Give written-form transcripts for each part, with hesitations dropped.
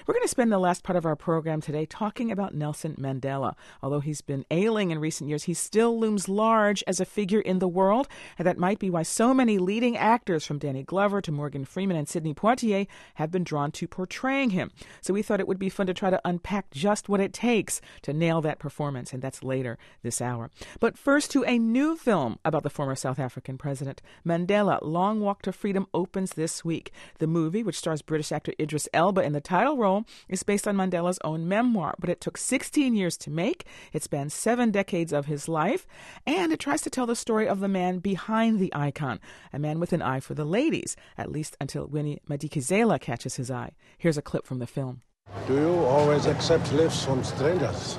We're going to spend the last part of our program today talking about Nelson Mandela. Although he's been ailing in recent years, he still looms large as a figure in the world, and that might be why so many leading actors, from Danny Glover to Morgan Freeman and Sidney Poitier, have been drawn to portraying him. So we thought it would be fun to try to unpack just what it takes to nail that performance, and that's later this hour. But first, to a new film about the former South African president. Mandela, Long Walk to Freedom opens this week. The movie, which stars British actor Idris Elba in the title role, is based on Mandela's own memoir, but it took 16 years to make. It spans 7 decades of his life, and it tries to tell the story of the man behind the icon, a man with an eye for the ladies, at least until Winnie Madikizela catches his eye. Here's a clip from the film. Do you always accept lifts from strangers?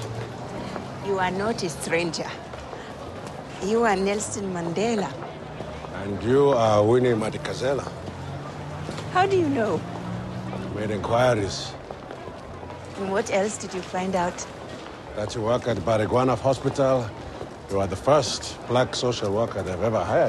You are not a stranger. You are Nelson Mandela. And you are Winnie Madikizela. How do you know? Made inquiries. And what else did you find out? That you work at Baragwanath Hospital. You are the first black social worker they've ever hired.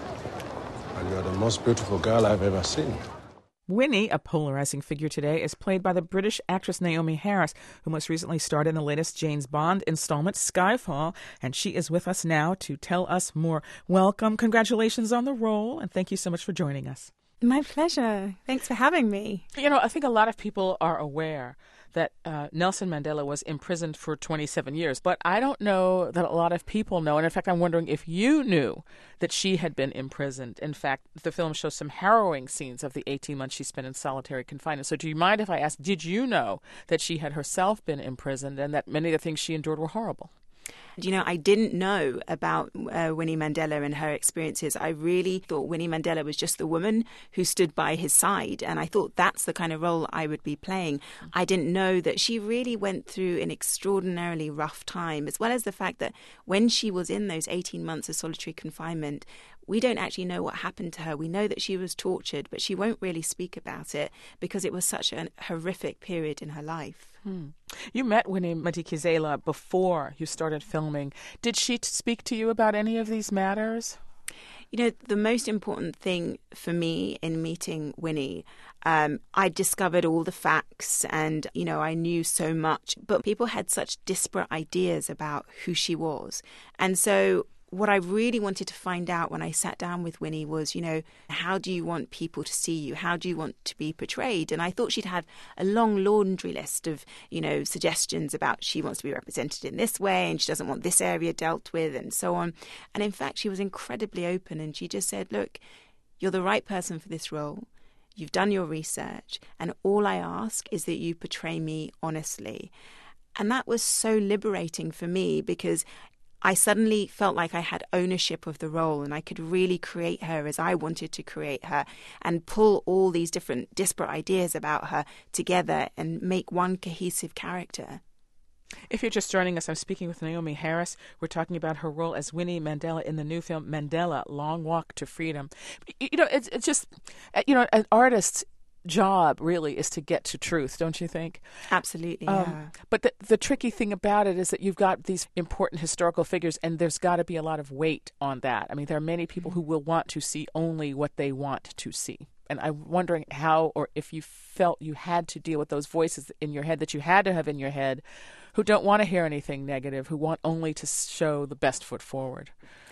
And you're the most beautiful girl I've ever seen. Winnie, a polarizing figure today, is played by the British actress Naomi Harris, who most recently starred in the latest James Bond installment, Skyfall, and she is with us now to tell us more. Welcome, congratulations on the role, and thank you so much for joining us. My pleasure. Thanks for having me. You know, I think a lot of people are aware that Nelson Mandela was imprisoned for 27 years, but I don't know that a lot of people know, and in fact, I'm wondering if you knew that she had been imprisoned. In fact, the film shows some harrowing scenes of the 18 months she spent in solitary confinement. So do you mind if I ask, did you know that she had herself been imprisoned and that many of the things she endured were horrible? You know, I didn't know about Winnie Mandela and her experiences. I really thought Winnie Mandela was just the woman who stood by his side. And I thought that's the kind of role I would be playing. I didn't know that she really went through an extraordinarily rough time, as well as the fact that when she was in those 18 months of solitary confinement, we don't actually know what happened to her. We know that she was tortured, but she won't really speak about it because it was such a horrific period in her life. You met Winnie Madikizela before you started filming. Did she speak to you about any of these matters? You know, the most important thing for me in meeting Winnie, I discovered all the facts and, you know, I knew so much, but people had such disparate ideas about who she was. And so what I really wanted to find out when I sat down with Winnie was, you know, how do you want people to see you? How do you want to be portrayed? And I thought she'd have a long laundry list of, you know, suggestions about she wants to be represented in this way and she doesn't want this area dealt with and so on. And in fact, she was incredibly open and she just said, look, you're the right person for this role. You've done your research and all I ask is that you portray me honestly. And that was so liberating for me because I suddenly felt like I had ownership of the role and I could really create her as I wanted to create her and pull all these different disparate ideas about her together and make one cohesive character. If you're just joining us, I'm speaking with Naomi Harris. We're talking about her role as Winnie Mandela in the new film Mandela, Long Walk to Freedom. You know, it's just, you know, an artist's job really is to get to truth, don't you think? Absolutely, yeah. But the tricky thing about it is that you've got these important historical figures and there's got to be a lot of weight on that. I mean, there are many people who will want to see only what they want to see. And I'm wondering how or if you felt you had to deal with those voices in your head that you had to have in your head who don't want to hear anything negative, who want only to show the best foot forward.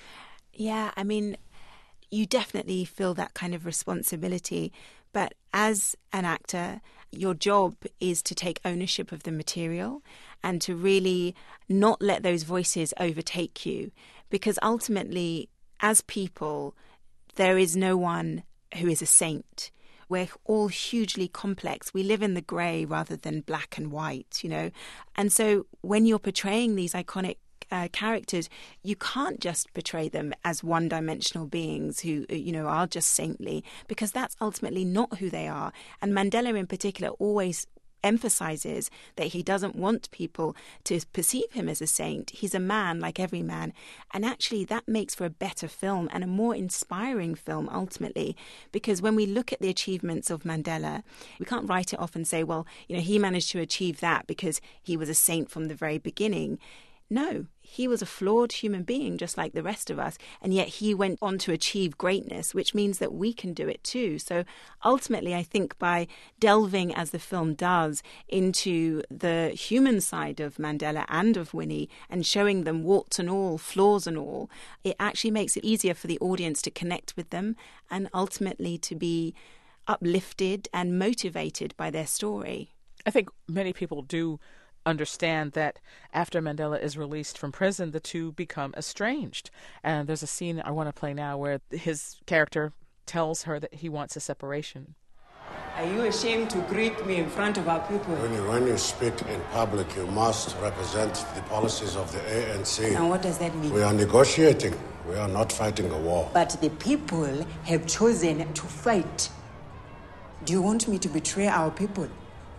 Yeah, I mean, you definitely feel that kind of responsibility. But as an actor, your job is to take ownership of the material and to really not let those voices overtake you. Because ultimately, as people, there is no one who is a saint. We're all hugely complex. We live in the grey rather than black and white, you know. And so when you're portraying these iconic characters, you can't just portray them as one-dimensional beings who, you know, are just saintly, because that's ultimately not who they are. And Mandela in particular always emphasizes that he doesn't want people to perceive him as a saint. He's a man like every man. And actually that makes for a better film and a more inspiring film ultimately, because when we look at the achievements of Mandela, we can't write it off and say, well, you know, he managed to achieve that because he was a saint from the very beginning. No, he was a flawed human being just like the rest of us, and yet he went on to achieve greatness, which means that we can do it too. So ultimately, I think by delving, as the film does, into the human side of Mandela and of Winnie and showing them warts and all, flaws and all, it actually makes it easier for the audience to connect with them and ultimately to be uplifted and motivated by their story. I think many people do understand that after Mandela is released from prison, the two become estranged. And there's a scene I want to play now where his character tells her that he wants a separation. Are you ashamed to greet me in front of our people? When you speak in public, you must represent the policies of the ANC. And what does that mean? We are negotiating. We are not fighting a war. But the people have chosen to fight. Do you want me to betray our people?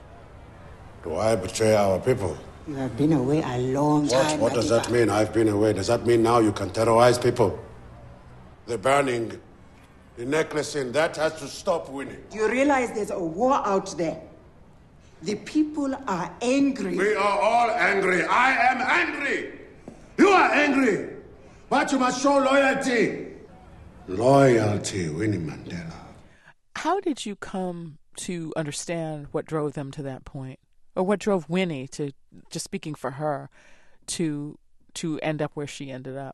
Do I betray our people? You have been away a long time. What does that mean? I've been away. Does that mean now you can terrorize people? The burning, the necklacing, that has to stop, Winnie. Do you realize there's a war out there? The people are angry. We are all angry. I am angry. You are angry. But you must show loyalty. Loyalty, Winnie Mandela. How did you come to understand what drove them to that point? Or what drove Winnie to, just speaking for her, to end up where she ended up?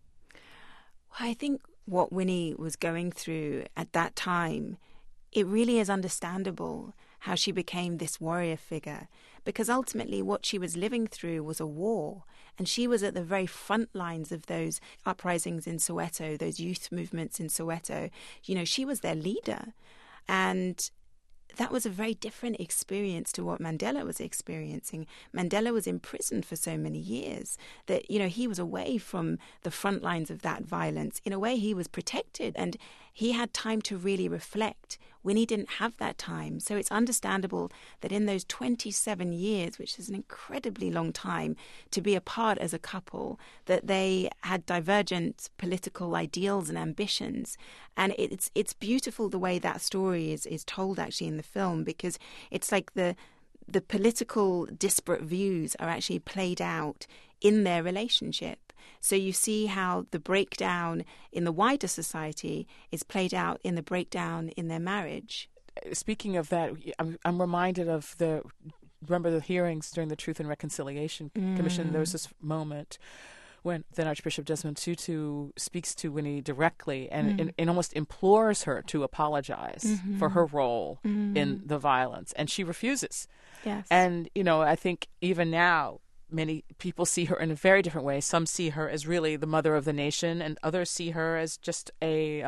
Well, I think what Winnie was going through at that time, it really is understandable how she became this warrior figure, because ultimately what she was living through was a war, and she was at the very front lines of those uprisings in Soweto, those youth movements in Soweto. You know, she was their leader, and that was a very different experience to what Mandela was experiencing. Mandela was imprisoned for so many years that, you know, he was away from the front lines of that violence. In a way, he was protected and he had time to really reflect. Winnie didn't have that time. So it's understandable that in those 27 years, which is an incredibly long time to be apart as a couple, that they had divergent political ideals and ambitions. And it's beautiful the way that story is told actually in the film, because it's like the political disparate views are actually played out in their relationship. So you see how the breakdown in the wider society is played out in the breakdown in their marriage. Speaking of that, I'm reminded of remember the hearings during the Truth and Reconciliation Commission. There was this moment when then Archbishop Desmond Tutu speaks to Winnie directly and almost implores her to apologize for her role in the violence. And she refuses. Yes. And, you know, I think even now, many people see her in a very different way. Some see her as really the mother of the nation, and others see her as just a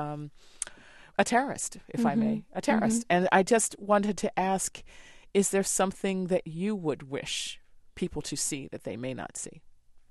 terrorist, if I may, a terrorist. And I just wanted to ask, is there something that you would wish people to see that they may not see?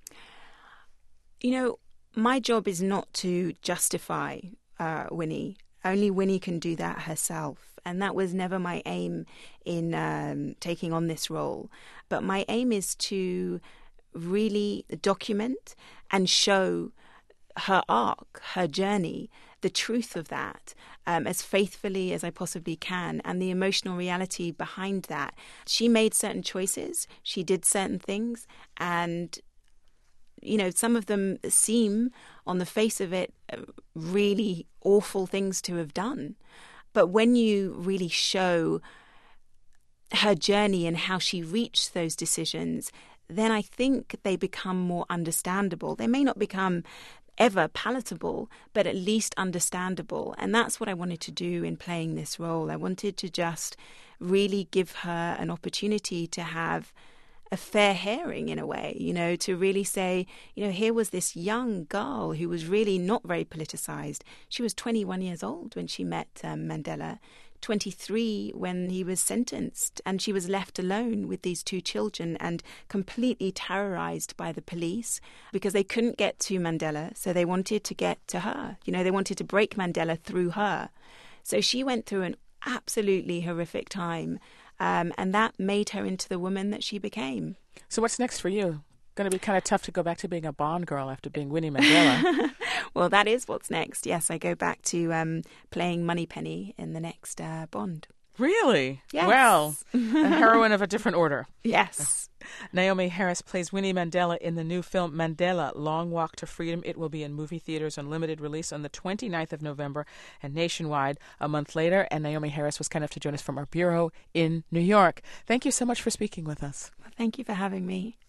You know, my job is not to justify Winnie. Only Winnie can do that herself. And that was never my aim in taking on this role. But my aim is to really document and show her arc, her journey, the truth of that, as faithfully as I possibly can, and the emotional reality behind that. She made certain choices. She did certain things. And, you know, some of them seem, on the face of it, really awful things to have done. But when you really show her journey and how she reached those decisions, then I think they become more understandable. They may not become ever palatable, but at least understandable. And that's what I wanted to do in playing this role. I wanted to just really give her an opportunity to have a fair hearing, in a way, you know, to really say, you know, here was this young girl who was really not very politicized. She was 21 years old when she met Mandela, 23 when he was sentenced, and she was left alone with these two children and completely terrorized by the police because they couldn't get to Mandela, so they wanted to get to her. You know, they wanted to break Mandela through her. So she went through an absolutely horrific time. And that made her into the woman that she became. So what's next for you? Going to be kind of tough to go back to being a Bond girl after being Winnie Mandela. Well, that is what's next. Yes, I go back to playing Moneypenny in the next Bond. Really? Yes. Well, a heroine of a different order. Yes. Naomi Harris plays Winnie Mandela in the new film Mandela, Long Walk to Freedom. It will be in movie theaters on limited release on the 29th of November and nationwide a month later. And Naomi Harris was kind enough to join us from our bureau in New York. Thank you so much for speaking with us. Thank you for having me.